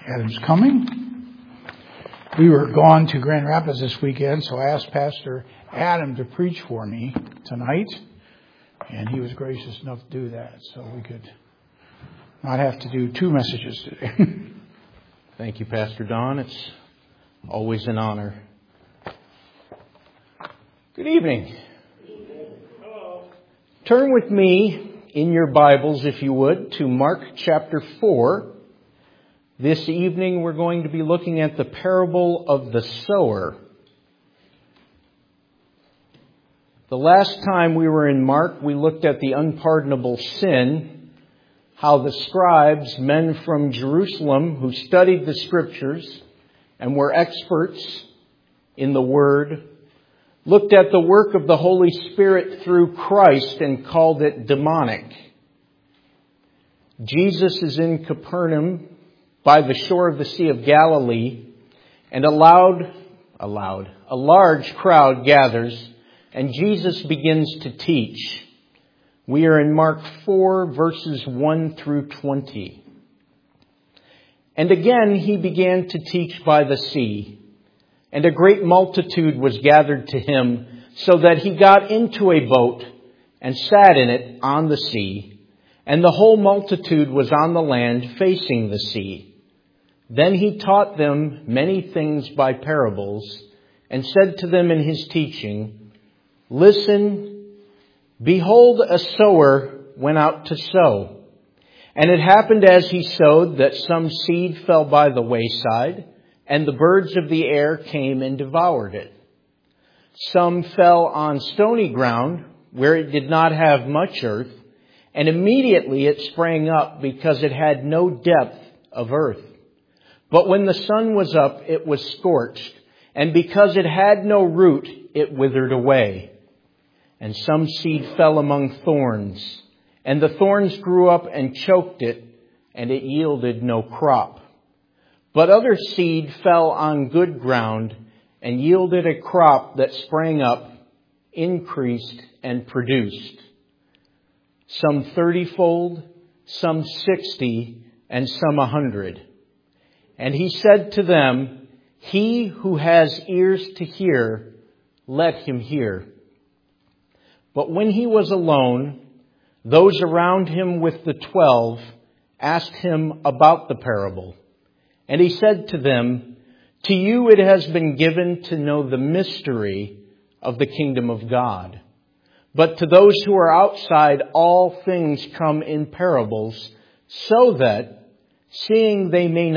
Adam's coming. We were gone to Grand Rapids this weekend, so I asked Pastor Adam to preach for me tonight, and he was gracious enough to do that, so we could not have to do two messages today. Thank you, Pastor Don. It's always an honor. Good evening. Hello. Turn with me in your Bibles, if you would, to Mark chapter 4. This evening we're going to be looking at the parable of the sower. The last time we were in Mark, we looked at the unpardonable sin, how the scribes, men from Jerusalem who studied the Scriptures and were experts in the Word, looked at the work of the Holy Spirit through Christ and called it demonic. Jesus is in Capernaum by the shore of the Sea of Galilee, and a large crowd gathers, and Jesus begins to teach. We are in Mark 4, verses 1 through 20. And again he began to teach by the sea, and a great multitude was gathered to him, so that he got into a boat and sat in it on the sea, and the whole multitude was on the land facing the sea. Then he taught them many things by parables, and said to them in his teaching, "Listen, behold, a sower went out to sow. And it happened as he sowed that some seed fell by the wayside, and the birds of the air came and devoured it. Some fell on stony ground, where it did not have much earth, and immediately it sprang up, because it had no depth of earth. But when the sun was up, it was scorched, and because it had no root, it withered away. And some seed fell among thorns, and the thorns grew up and choked it, and it yielded no crop. But other seed fell on good ground, and yielded a crop that sprang up, increased, and produced. Some 30-fold, some 60, and some 100. And he said to them, He who has ears to hear, let him hear. But when he was alone, those around him with the 12 asked him about the parable. And he said to them, To you it has been given to know the mystery of the kingdom of God. But to those who are outside, all things come in parables, so that seeing they may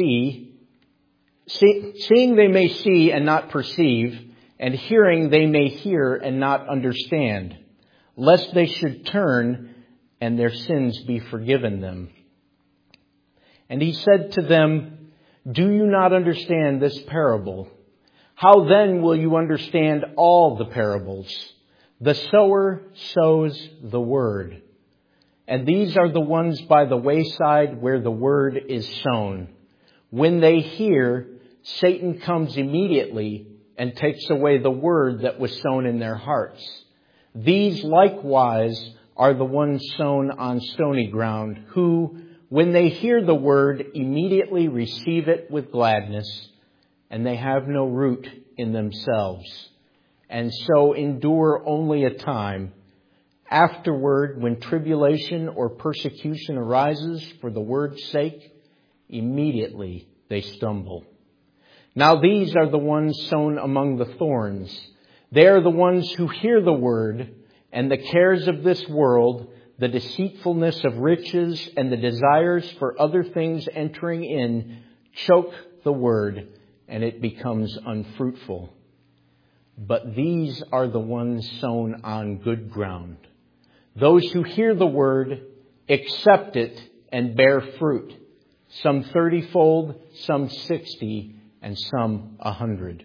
see and not perceive, and hearing they may hear and not understand, lest they should turn and their sins be forgiven them. And he said to them, Do you not understand this parable? How then will you understand all the parables? The sower sows the word. And these are the ones by the wayside where the word is sown. When they hear, Satan comes immediately and takes away the word that was sown in their hearts. These likewise are the ones sown on stony ground, who, when they hear the word, immediately receive it with gladness, and they have no root in themselves, and so endure only a time. Afterward, when tribulation or persecution arises for the word's sake, immediately they stumble. Now these are the ones sown among the thorns. They are the ones who hear the word, and the cares of this world, the deceitfulness of riches, and the desires for other things entering in, choke the word, and it becomes unfruitful. But these are the ones sown on good ground. Those who hear the word, accept it, and bear fruit. Some 30-fold, some 60, and some 100.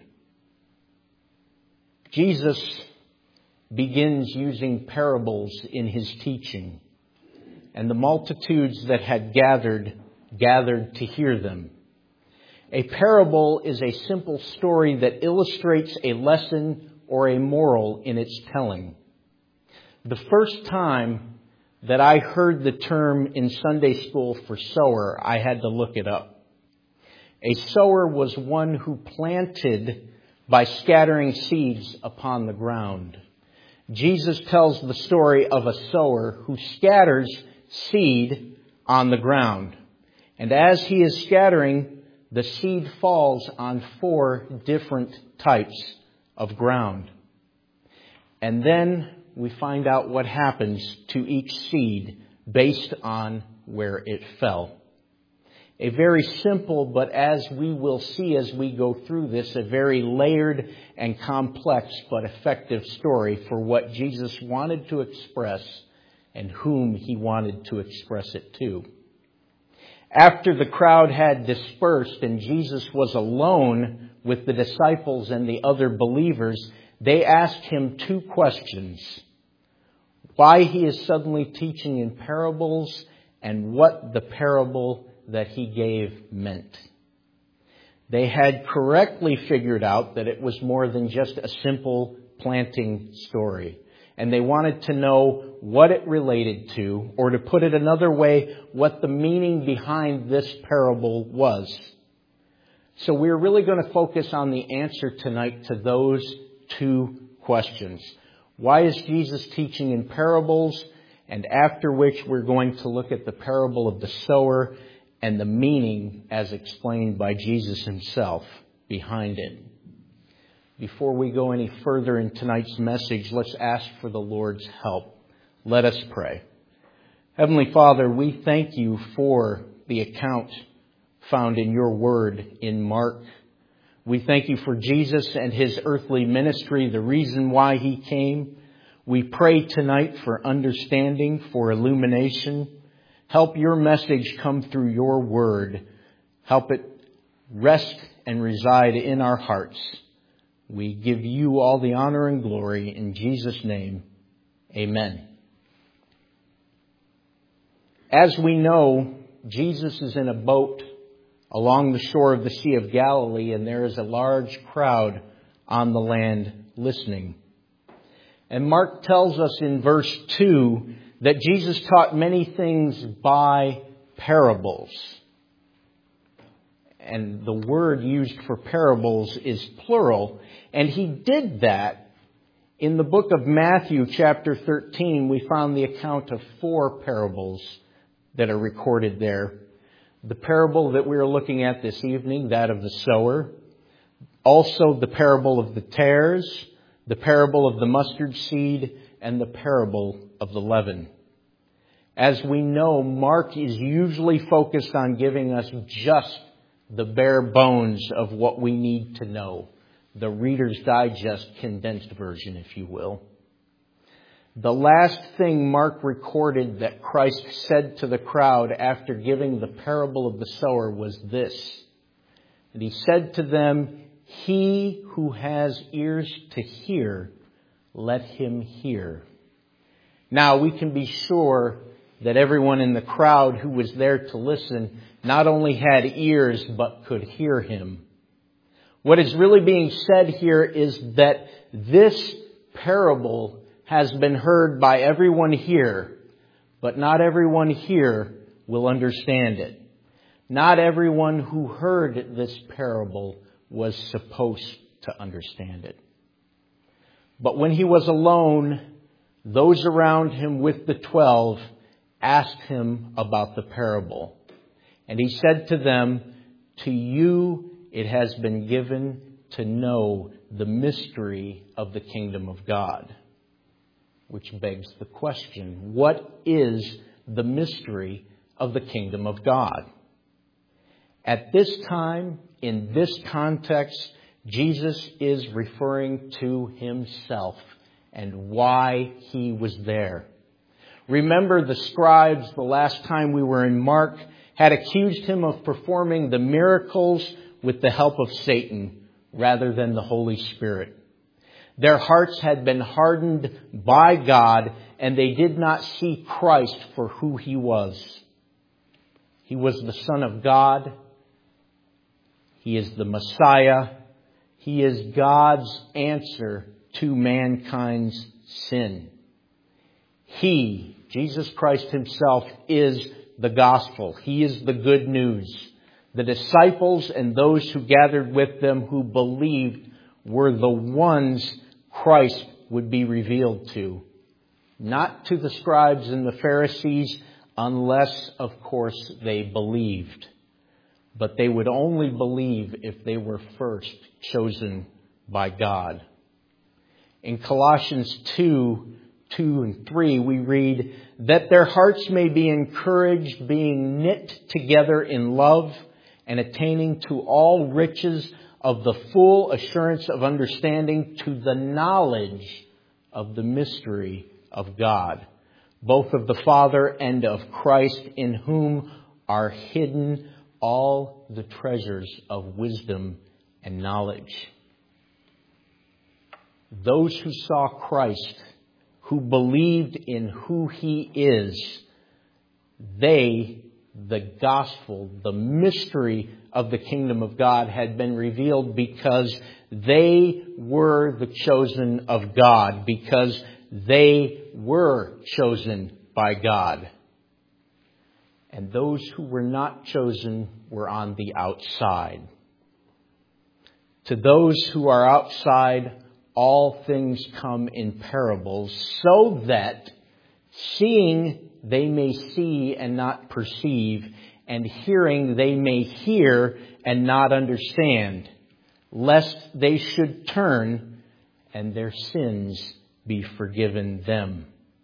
Jesus begins using parables in his teaching, and the multitudes that had gathered to hear them. A parable is a simple story that illustrates a lesson or a moral in its telling. The first time that I heard the term in Sunday school for sower, I had to look it up. A sower was one who planted by scattering seeds upon the ground. Jesus tells the story of a sower who scatters seed on the ground. And as he is scattering, the seed falls on 4 different types of ground. And then we find out what happens to each seed based on where it fell. A very simple, but as we will see as we go through this, a very layered and complex but effective story for what Jesus wanted to express and whom he wanted to express it to. After the crowd had dispersed and Jesus was alone with the disciples and the other believers, they asked him 2 questions. Why he is suddenly teaching in parables and what the parable that he gave meant. They had correctly figured out that it was more than just a simple planting story. And they wanted to know what it related to, or to put it another way, what the meaning behind this parable was. So we're really going to focus on the answer tonight to those 2 questions. Why is Jesus teaching in parables? And after which we're going to look at the parable of the sower and the meaning as explained by Jesus himself behind it. Before we go any further in tonight's message, let's ask for the Lord's help. Let us pray. Heavenly Father, we thank you for the account found in your word in Mark. We thank you for Jesus and his earthly ministry, the reason why he came. We pray tonight for understanding, for illumination. Help your message come through your word. Help it rest and reside in our hearts. We give you all the honor and glory in Jesus' name. Amen. As we know, Jesus is in a boat along the shore of the Sea of Galilee, and there is a large crowd on the land listening. And Mark tells us in verse 2 that Jesus taught many things by parables. And the word used for parables is plural. And he did that in the book of Matthew chapter 13. We found the account of 4 parables that are recorded there. The parable that we're looking at this evening, that of the sower. Also the parable of the tares, the parable of the mustard seed, and the parable of the leaven. As we know, Mark is usually focused on giving us just the bare bones of what we need to know. The Reader's Digest condensed version, if you will. The last thing Mark recorded that Christ said to the crowd after giving the parable of the sower was this. And he said to them, "He who has ears to hear, let him hear." Now we can be sure that everyone in the crowd who was there to listen not only had ears but could hear him. What is really being said here is that this parable has been heard by everyone here, but not everyone here will understand it. Not everyone who heard this parable was supposed to understand it. But when he was alone, those around him with the 12 asked him about the parable. And he said to them, "To you it has been given to know the mystery of the kingdom of God." Which begs the question, what is the mystery of the kingdom of God? At this time, in this context, Jesus is referring to himself and why he was there. Remember, the scribes, the last time we were in Mark, had accused him of performing the miracles with the help of Satan rather than the Holy Spirit. Their hearts had been hardened by God, and they did not see Christ for who he was. He was the Son of God. He is the Messiah. He is God's answer to mankind's sin. He, Jesus Christ himself, is the gospel. He is the good news. The disciples and those who gathered with them who believed were the ones Christ would be revealed to. Not to the scribes and the Pharisees, unless, of course, they believed. But they would only believe if they were first chosen by God. In Colossians 2 and 3, we read, that their hearts may be encouraged, being knit together in love, and attaining to all riches of the full assurance of understanding, to the knowledge of the mystery of God, both of the Father and of Christ, in whom are hidden all the treasures of wisdom and knowledge. Those who saw Christ, who believed in who He is, the gospel, the mystery of the kingdom of God had been revealed because they were the chosen of God, because they were chosen by God. And those who were not chosen were on the outside. To those who are outside, all things come in parables, so that seeing they may see and not perceive, and hearing they may hear and not understand, lest they should turn and their sins be forgiven them.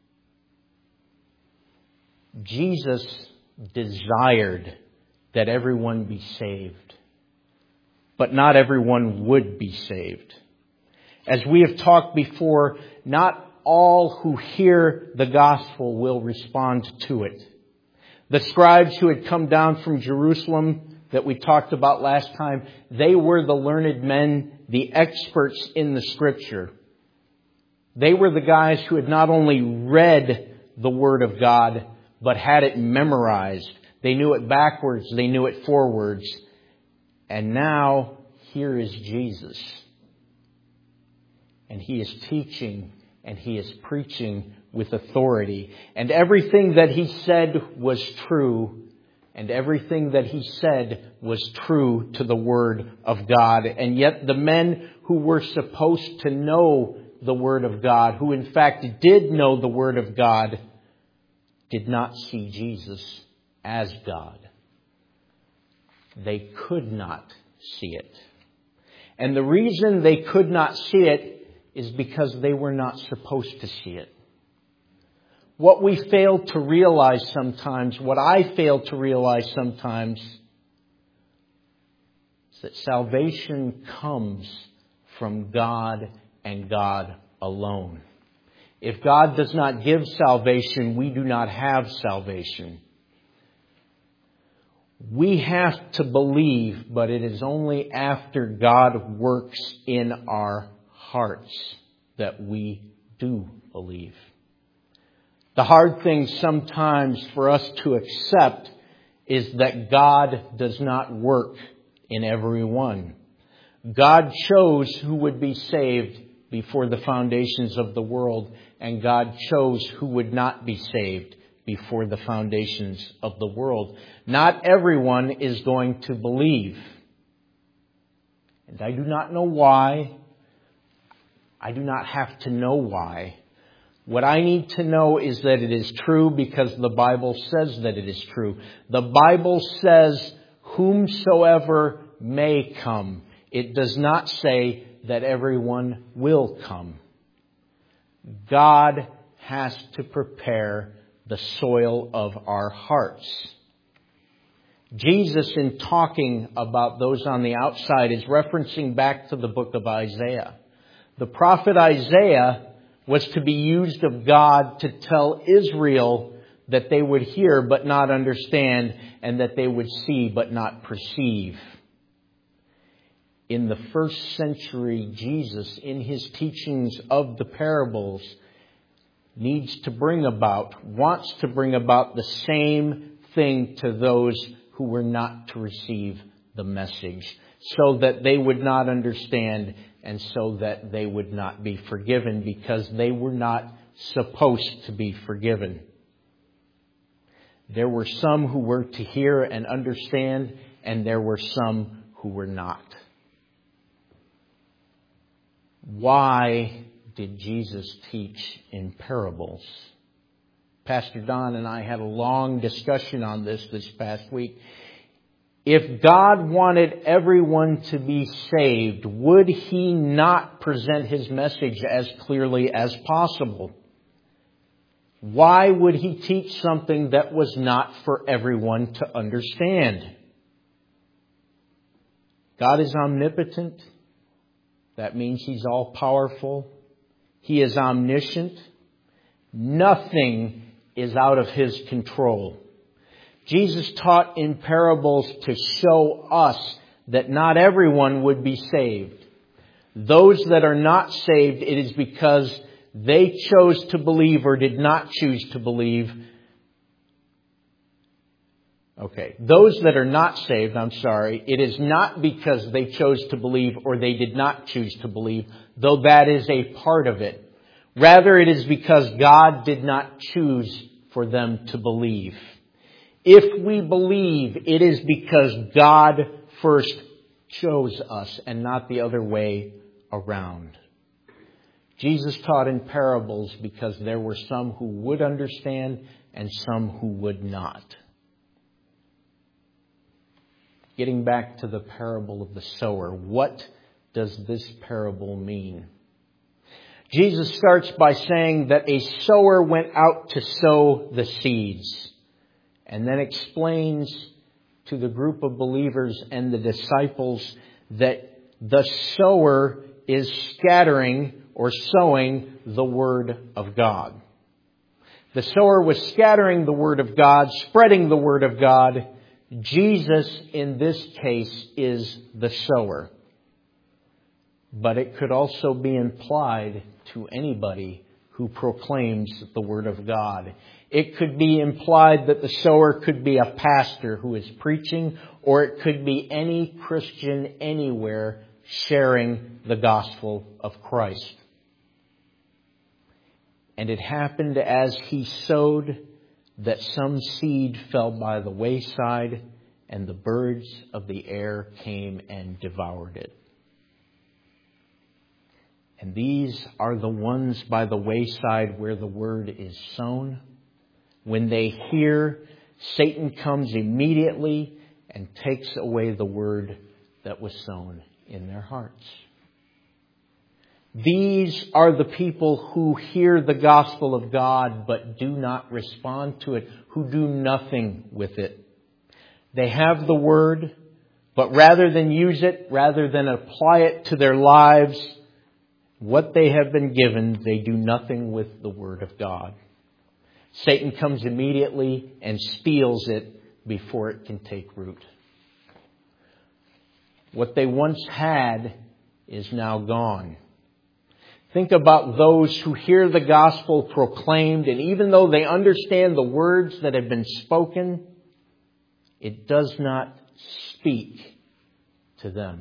Jesus desired that everyone be saved, but not everyone would be saved. As we have talked before, not all who hear the gospel will respond to it. The scribes who had come down from Jerusalem that we talked about last time, they were the learned men, the experts in the Scripture. They were the guys who had not only read the Word of God, but had it memorized. They knew it backwards, they knew it forwards. And now, here is Jesus. And He is teaching and He is preaching with authority. And everything that He said was true. And everything that He said was true to the Word of God. And yet the men who were supposed to know the Word of God, who in fact did know the Word of God, did not see Jesus as God. They could not see it. And the reason they could not see it is because they were not supposed to see it. What we fail to realize sometimes, what I fail to realize sometimes, is that salvation comes from God and God alone. If God does not give salvation, we do not have salvation. We have to believe, but it is only after God works in our hearts that we do believe. The hard thing sometimes for us to accept is that God does not work in everyone. God chose who would be saved before the foundations of the world, and God chose who would not be saved before the foundations of the world. Not everyone is going to believe. And I do not know why. I do not have to know why. What I need to know is that it is true because the Bible says that it is true. The Bible says, whomsoever may come. It does not say that everyone will come. God has to prepare the soil of our hearts. Jesus, in talking about those on the outside, is referencing back to the book of Isaiah. The prophet Isaiah was to be used of God to tell Israel that they would hear but not understand, and that they would see but not perceive. In the first century, Jesus, in His teachings of the parables, wants to bring about the same thing to those who were not to receive the message, so that they would not understand and so that they would not be forgiven, because they were not supposed to be forgiven. There were some who were to hear and understand, and there were some who were not. Why did Jesus teach in parables? Pastor Don and I had a long discussion on this past week. If God wanted everyone to be saved, would He not present His message as clearly as possible? Why would He teach something that was not for everyone to understand? God is omnipotent. That means He's all-powerful. He is omniscient. Nothing is out of His control. Jesus taught in parables to show us that not everyone would be saved. Those that are not saved, it is because they chose to believe or did not choose to believe. Those that are not saved, it is not because they chose to believe or they did not choose to believe, though that is a part of it. Rather, it is because God did not choose for them to believe. If we believe, it is because God first chose us and not the other way around. Jesus taught in parables because there were some who would understand and some who would not. Getting back to the parable of the sower, what does this parable mean? Jesus starts by saying that a sower went out to sow the seeds, and then explains to the group of believers and the disciples that the sower is scattering or sowing the Word of God. The sower was scattering the Word of God, spreading the Word of God. Jesus, in this case, is the sower. But it could also be implied to anybody who proclaims the Word of God. It could be implied that the sower could be a pastor who is preaching, or it could be any Christian anywhere sharing the gospel of Christ. And it happened as he sowed that some seed fell by the wayside, and the birds of the air came and devoured it. And these are the ones by the wayside where the word is sown. When they hear, Satan comes immediately and takes away the word that was sown in their hearts. These are the people who hear the gospel of God but do not respond to it, who do nothing with it. They have the word, but rather than use it, rather than apply it to their lives, what they have been given, they do nothing with the word of God. Satan comes immediately and steals it before it can take root. What they once had is now gone. Think about those who hear the gospel proclaimed, and even though they understand the words that have been spoken, it does not speak to them.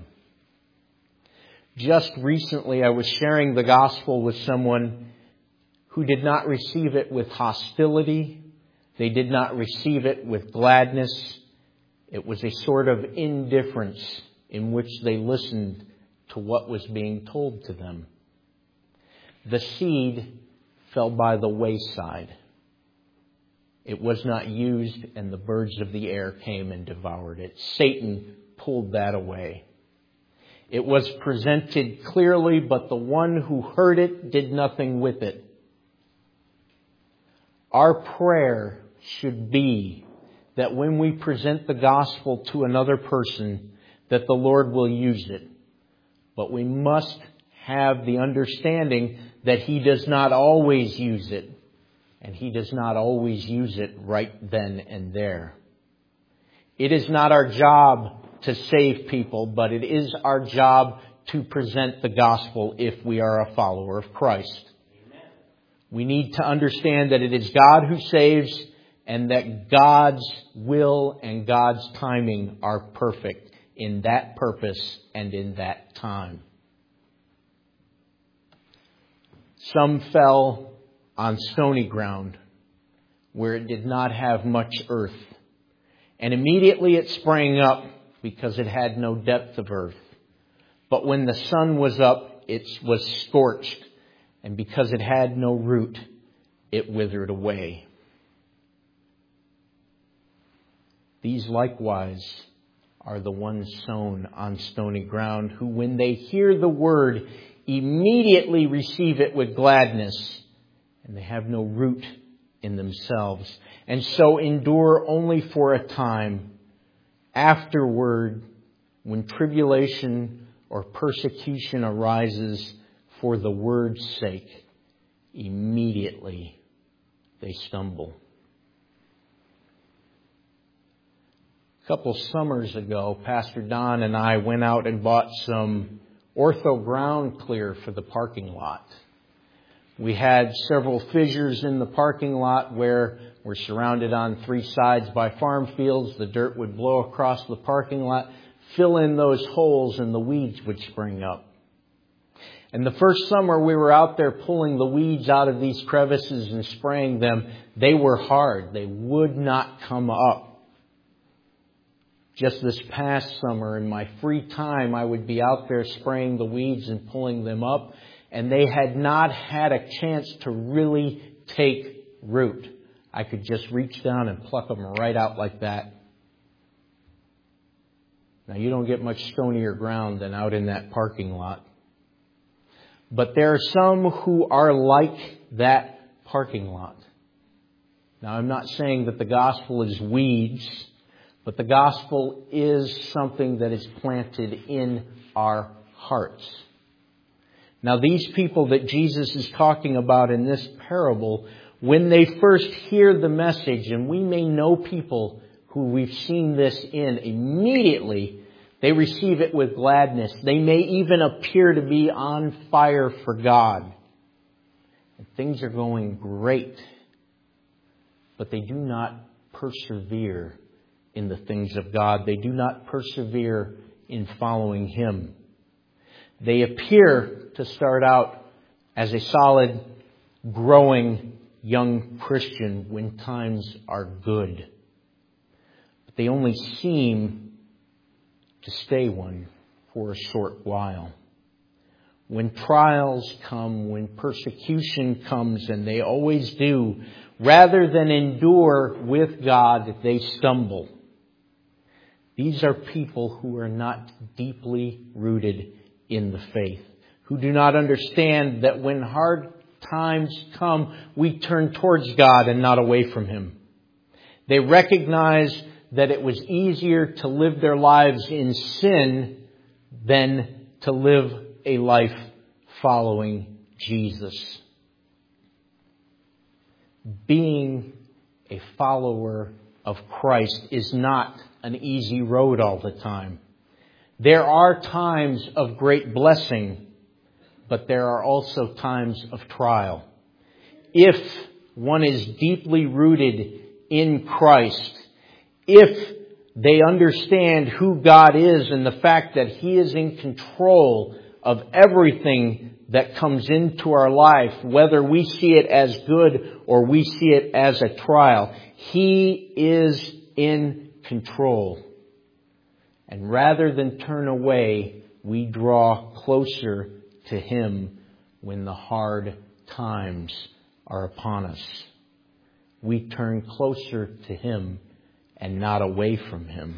Just recently, I was sharing the gospel with someone who did not receive it with hostility. They did not receive it with gladness. It was a sort of indifference in which they listened to what was being told to them. The seed fell by the wayside. It was not used, and the birds of the air came and devoured it. Satan pulled that away. It was presented clearly, but the one who heard it did nothing with it. Our prayer should be that when we present the gospel to another person, that the Lord will use it. But we must have the understanding that He does not always use it. And He does not always use it right then and there. It is not our job to save people, but it is our job to present the gospel if we are a follower of Christ. Amen. We need to understand that it is God who saves, and that God's will and God's timing are perfect in that purpose and in that time. Some fell on stony ground where it did not have much earth. And immediately it sprang up because it had no depth of earth. But when the sun was up, it was scorched, and because it had no root, it withered away. These likewise are the ones sown on stony ground, who when they hear the word, immediately receive it with gladness, and they have no root in themselves, and so endure only for a time. Afterward, when tribulation or persecution arises for the word's sake, immediately they stumble. A couple summers ago, Pastor Don and I went out and bought some Ortho ground clear for the parking lot. We had several fissures in the parking lot where we're surrounded on three sides by farm fields. The dirt would blow across the parking lot, fill in those holes, and the weeds would spring up. And the first summer we were out there pulling the weeds out of these crevices and spraying them, they were hard. They would not come up. Just this past summer, in my free time, I would be out there spraying the weeds and pulling them up, and they had not had a chance to really take root. I could just reach down and pluck them right out like that. Now, you don't get much stonier ground than out in that parking lot. But there are some who are like that parking lot. Now, I'm not saying that the gospel is weeds, but the gospel is something that is planted in our hearts. Now, these people that Jesus is talking about in this parable, when they first hear the message, and we may know people who we've seen this in, immediately they receive it with gladness. They may even appear to be on fire for God. And things are going great, but they do not persevere in the things of God. They do not persevere in following Him. They appear to start out as a solid, growing young Christian when times are good. But they only seem to stay one for a short while. When trials come, when persecution comes, and they always do, rather than endure with God, they stumble. These are people who are not deeply rooted in the faith, who do not understand that when hard times come, we turn towards God and not away from Him. They recognize that it was easier to live their lives in sin than to live a life following Jesus. Being a follower of Christ is not an easy road all the time. There are times of great blessing, but there are also times of trial. If one is deeply rooted in Christ, if they understand who God is and the fact that He is in control of everything that comes into our life, whether we see it as good or we see it as a trial, He is in control. And rather than turn away, we draw closer to Him when the hard times are upon us. We turn closer to Him and not away from Him.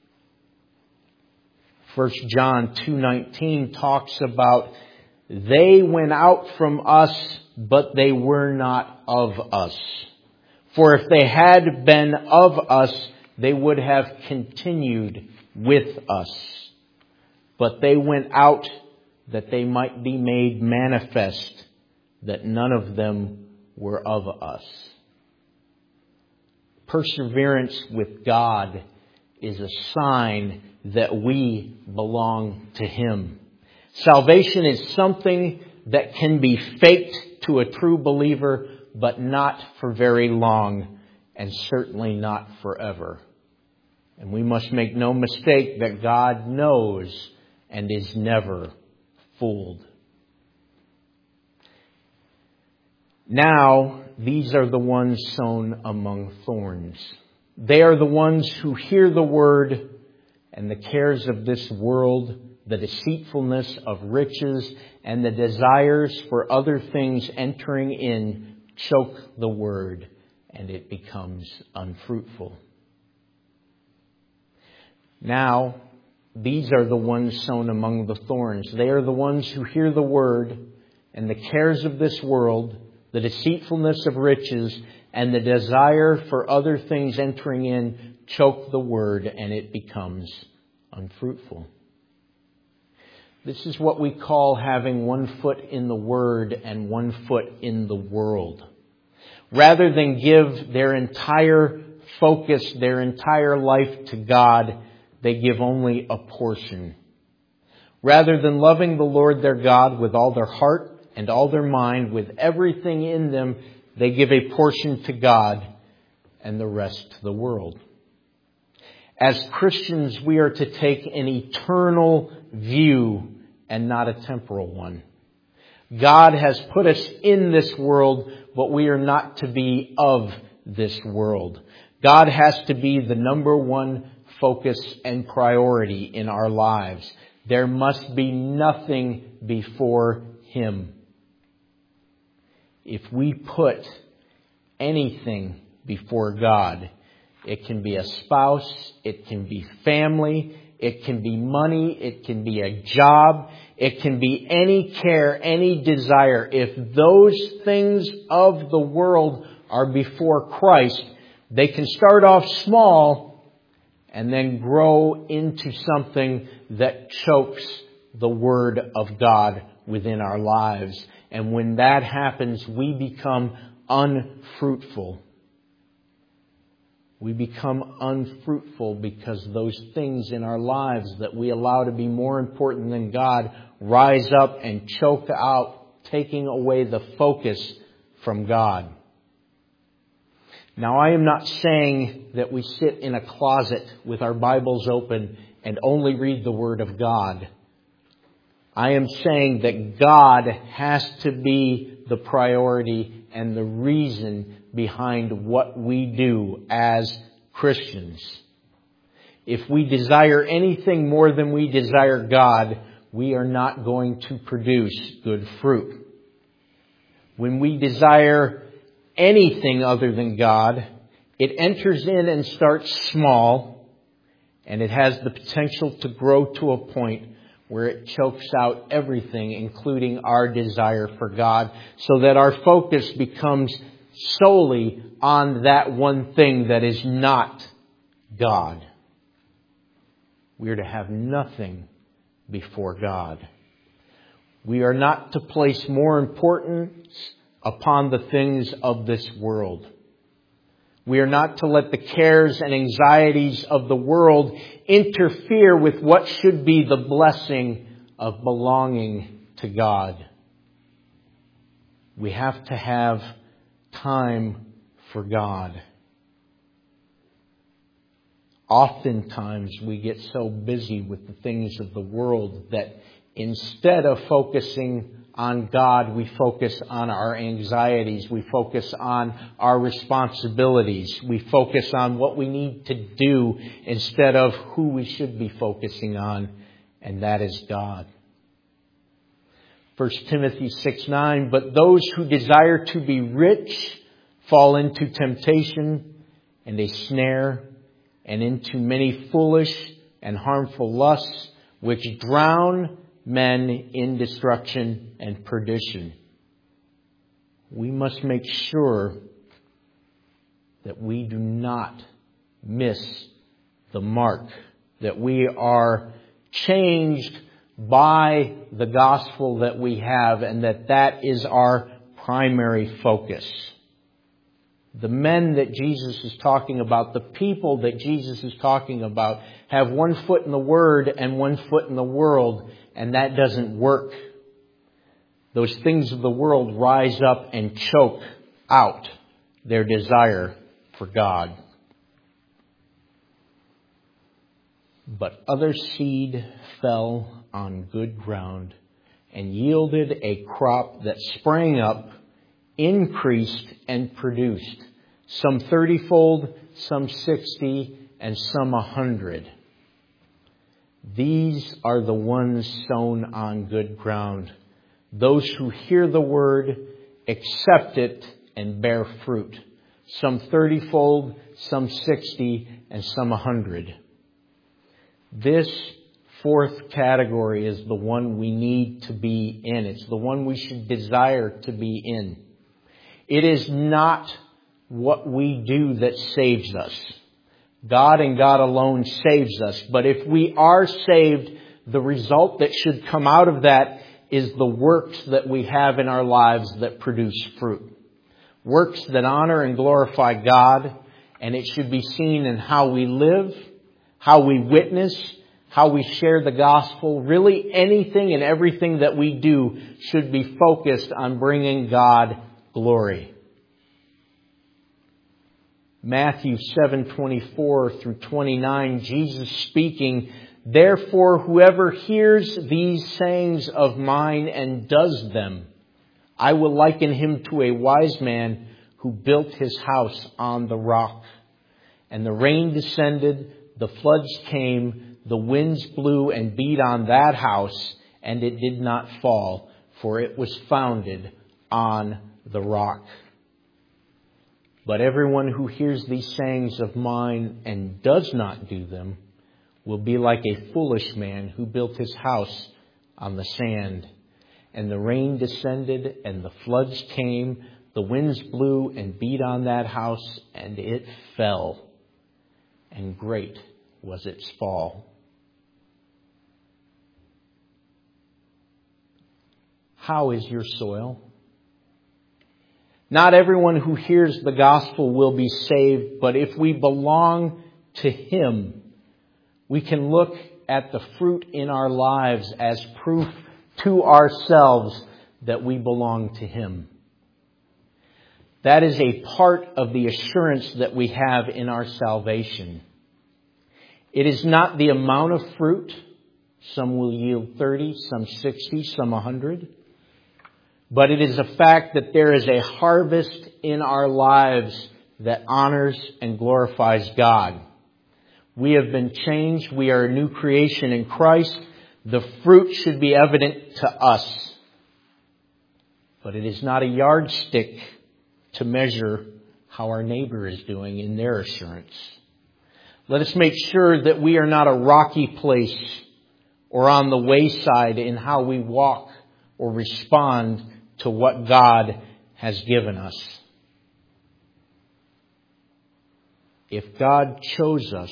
1 John 2:19 talks about, they went out from us, but they were not of us. For if they had been of us, they would have continued with us. But they went out that they might be made manifest that none of them were of us. Perseverance with God is a sign that we belong to Him. Salvation is something that can be faked to a true believer, but not for very long, and certainly not forever. And we must make no mistake that God knows and is never fooled. Now, these are the ones sown among thorns. They are the ones who hear the word and the cares of this world, the deceitfulness of riches, and the desires for other things entering in choke the word, and it becomes unfruitful. Now, these are the ones sown among the thorns. They are the ones who hear the word, and the cares of this world, the deceitfulness of riches, and the desire for other things entering in choke the word, and it becomes unfruitful. This is what we call having one foot in the Word and one foot in the world. Rather than give their entire focus, their entire life to God, they give only a portion. Rather than loving the Lord their God with all their heart and all their mind, with everything in them, they give a portion to God and the rest to the world. As Christians, we are to take an eternal view and not a temporal one. God has put us in this world, but we are not to be of this world. God has to be the number one focus and priority in our lives. There must be nothing before Him. If we put anything before God, it can be a spouse, it can be family, it can be money, it can be a job, it can be any care, any desire. If those things of the world are before Christ, they can start off small and then grow into something that chokes the Word of God within our lives. And when that happens, we become unfruitful. We become unfruitful because those things in our lives that we allow to be more important than God rise up and choke out, taking away the focus from God. Now, I am not saying that we sit in a closet with our Bibles open and only read the Word of God. I am saying that God has to be the priority and the reason behind what we do as Christians. If we desire anything more than we desire God, we are not going to produce good fruit. When we desire anything other than God, it enters in and starts small, and it has the potential to grow to a point where it chokes out everything, including our desire for God, so that our focus becomes solely on that one thing that is not God. We are to have nothing before God. We are not to place more importance upon the things of this world. We are not to let the cares and anxieties of the world interfere with what should be the blessing of belonging to God. We have to have time for God. Oftentimes we get so busy with the things of the world that instead of focusing on God, we focus on our anxieties. We focus on our responsibilities. We focus on what we need to do instead of who we should be focusing on, and that is God. 1 Timothy 6:9, but those who desire to be rich fall into temptation and a snare and into many foolish and harmful lusts, which drown men in destruction and perdition. We must make sure that we do not miss the mark, that we are changed by the gospel that we have, and that is our primary focus. The men that Jesus is talking about, the people that Jesus is talking about, have one foot in the Word and one foot in the world, and that doesn't work. Those things of the world rise up and choke out their desire for God. But other seed fell on good ground and yielded a crop that sprang up, increased, and produced, some 30-fold, some 60, and some 100. These are the ones sown on good ground, those who hear the word, accept it, and bear fruit. Some 30-fold, some 60, and some 100. This fourth category is the one we need to be in. It's the one we should desire to be in. It is not what we do that saves us. God and God alone saves us. But if we are saved, the result that should come out of that is the works that we have in our lives that produce fruit. Works that honor and glorify God, and it should be seen in how we live, how we witness, how we share the gospel. Really, anything and everything that we do should be focused on bringing God glory. Matthew 7:24 through 29, Jesus speaking, "Therefore, whoever hears these sayings of mine and does them, I will liken him to a wise man who built his house on the rock. And the rain descended, the floods came, the winds blew and beat on that house, and it did not fall, for it was founded on the rock. But everyone who hears these sayings of mine and does not do them will be like a foolish man who built his house on the sand. And the rain descended, and the floods came, the winds blew and beat on that house, and it fell. And great was its fall." How is your soil? Not everyone who hears the gospel will be saved, but if we belong to Him, we can look at the fruit in our lives as proof to ourselves that we belong to Him. That is a part of the assurance that we have in our salvation. It is not the amount of fruit. Some will yield 30, some 60, some 100. But it is a fact that there is a harvest in our lives that honors and glorifies God. We have been changed. We are a new creation in Christ. The fruit should be evident to us. But it is not a yardstick to measure how our neighbor is doing in their assurance. Let us make sure that we are not a rocky place or on the wayside in how we walk or respond to what God has given us. If God chose us,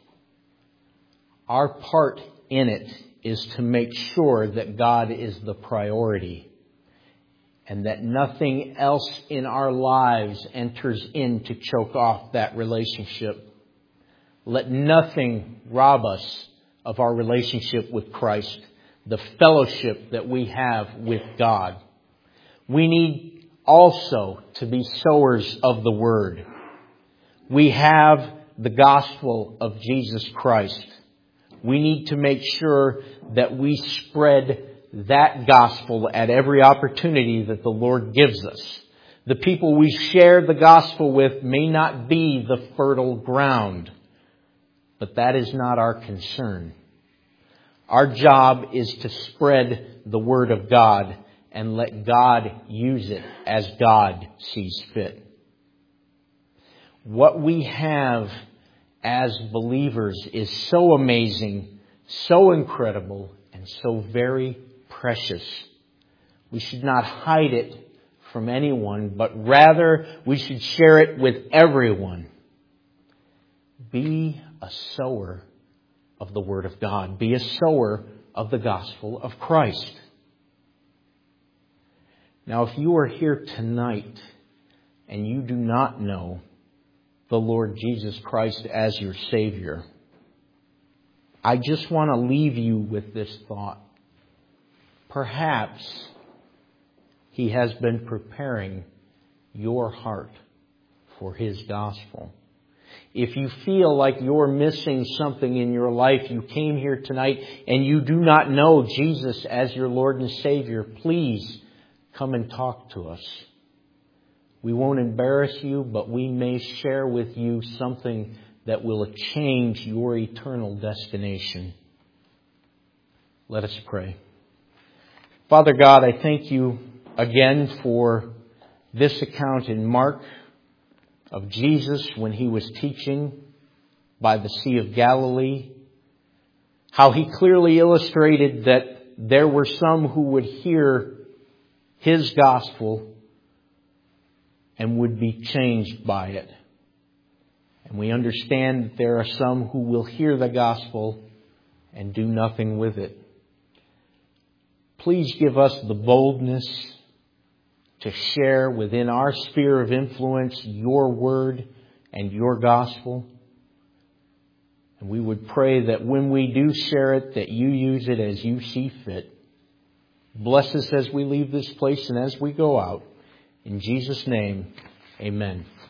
our part in it is to make sure that God is the priority and that nothing else in our lives enters in to choke off that relationship. Let nothing rob us of our relationship with Christ, the fellowship that we have with God. We need also to be sowers of the Word. We have the gospel of Jesus Christ. We need to make sure that we spread that gospel at every opportunity that the Lord gives us. The people we share the gospel with may not be the fertile ground, but that is not our concern. Our job is to spread the Word of God and let God use it as God sees fit. What we have as believers is so amazing, so incredible, and so very precious. We should not hide it from anyone, but rather we should share it with everyone. Be a sower of the Word of God. Be a sower of the gospel of Christ. Now, if you are here tonight and you do not know the Lord Jesus Christ as your Savior, I just want to leave you with this thought. Perhaps He has been preparing your heart for His gospel. If you feel like you're missing something in your life, you came here tonight and you do not know Jesus as your Lord and Savior, please come and talk to us. We won't embarrass you, but we may share with you something that will change your eternal destination. Let us pray. Father God, I thank you again for this account in Mark of Jesus when he was teaching by the Sea of Galilee. How he clearly illustrated that there were some who would hear his gospel and would be changed by it. And we understand that there are some who will hear the gospel and do nothing with it. Please give us the boldness to share within our sphere of influence your word and your gospel. And we would pray that when we do share it, that you use it as you see fit. Bless us as we leave this place and as we go out. In Jesus' name, amen.